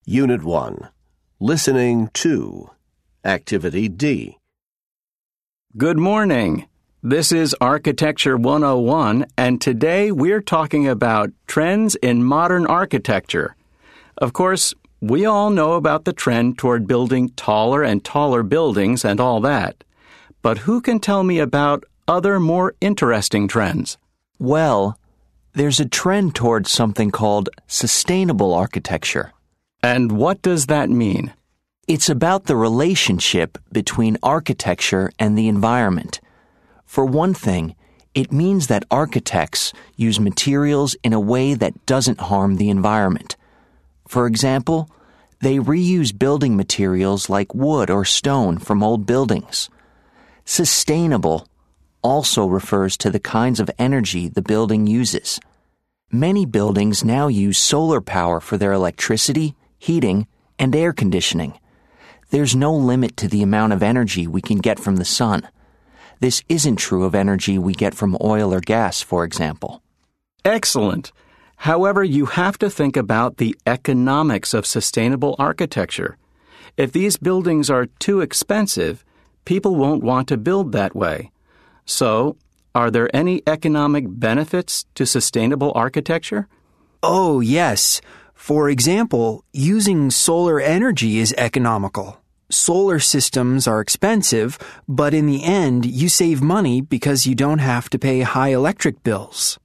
Unit 1. Listening 2. Activity D. Good morning. This is Architecture 101, and today we're talking about trends in modern architecture. Of course, we all know about the trend toward building taller and taller buildings and all that. But who can tell me about other more interesting trends? Well, there's a trend towards something called sustainable architecture. And what does that mean? It's about the relationship between architecture and the environment. For one thing, it means that architects use materials in a way that doesn't harm the environment. For example, they reuse building materials like wood or stone from old buildings. Sustainable also refers to the kinds of energy the building uses. Many buildings now use solar power for their electricity, heating, and air conditioning. There's no limit to the amount of energy we can get from the sun. This isn't true of energy we get from oil or gas, for example. Excellent. However, you have to think about the economics of sustainable architecture. If these buildings are too expensive, people won't want to build that way. So, are there any economic benefits to sustainable architecture? Oh, yes. For example, using solar energy is economical. Solar systems are expensive, but in the end, you save money because you don't have to pay high electric bills.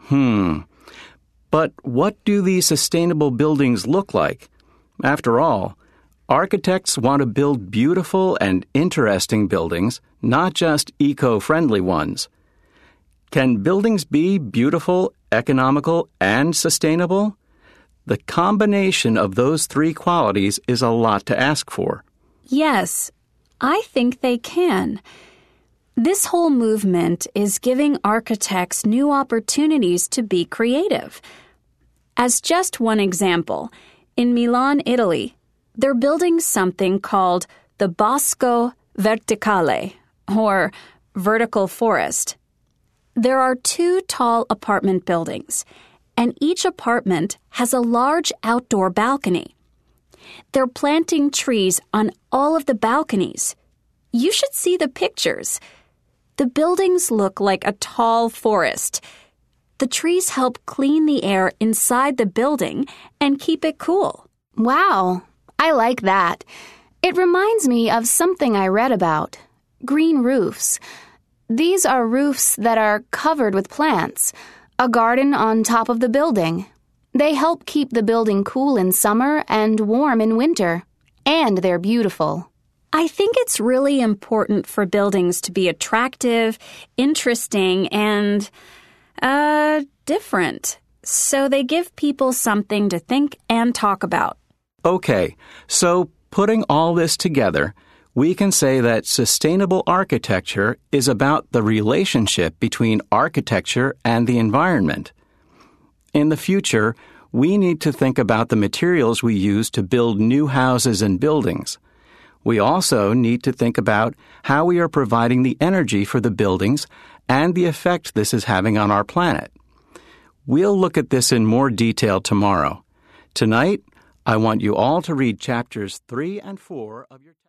But what do these sustainable buildings look like? After all, architects want to build beautiful and interesting buildings, not just eco-friendly ones. Can buildings be beautiful, economical, and sustainable? The combination of those three qualities is a lot to ask for. Yes, I think they can. This whole movement is giving architects new opportunities to be creative. As just one example, in Milan, Italy, they're building something called the Bosco Verticale, or vertical forest. There are 2 tall apartment buildings, and each apartment has a large outdoor balcony. They're planting trees on all of the balconies. You should see the pictures. The buildings look like a tall forest. The trees help clean the air inside the building and keep it cool. Wow, I like that. It reminds me of something I read about. Green roofs. These are roofs that are covered with plants, a garden on top of the building. They help keep the building cool in summer and warm in winter, and they're beautiful. I think it's really important for buildings to be attractive, interesting, and, different. So they give people something to think and talk about. Okay, so putting all this together, we can say that sustainable architecture is about the relationship between architecture and the environment. In the future, we need to think about the materials we use to build new houses and buildings. We also need to think about how we are providing the energy for the buildings and the effect this is having on our planet. We'll look at this in more detail tomorrow. Tonight, I want you all to read chapters 3 and 4 of your